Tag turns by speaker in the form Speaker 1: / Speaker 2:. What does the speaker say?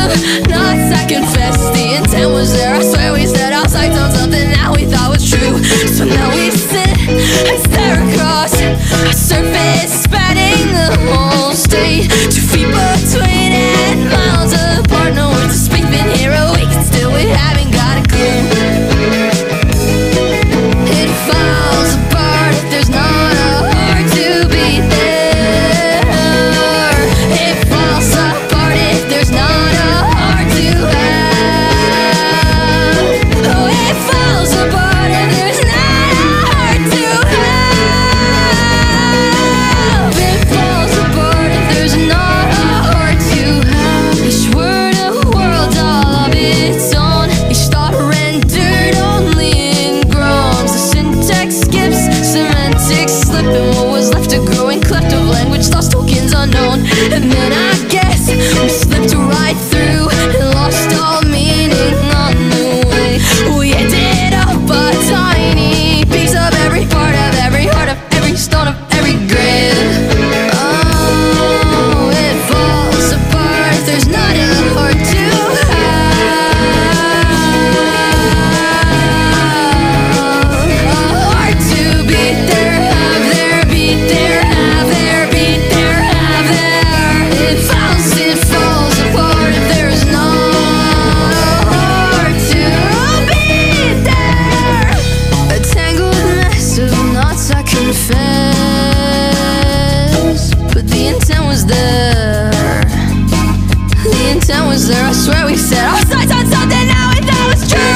Speaker 1: Not I confess, the intent was there. I swear we set our sights on something that we thought was true. So now we sit and stare across a surface spanning the whole state. 2 feet between and miles apart. No words to speak, been here a week and still we haven't got a clue. It falls apart if there's not a heart to beat there. It falls apart if there's not a heart to have. Oh, it falls apart if there's not a heart to have. It falls apart if there's not a heart to have. Each word a world all of its own. Each thought rendered only in groans. The syntax skips, semantics slipping. What was left a growing cleft of language, lost tokens unknown. And then I guess we slipped right through and lost all meaning on the way. We ended up a tiny piece of every part of every heart of every stone of every grave. Oh, it falls apart if there's not a heart to have. A heart to beat there, have there, beat there, have there, beat there, have there. It falls apart if there's not a heart to beat there. A tangled mess of knots I confess, but the intent was there. The intent was there. I swear we set our sights on something now we thought was true.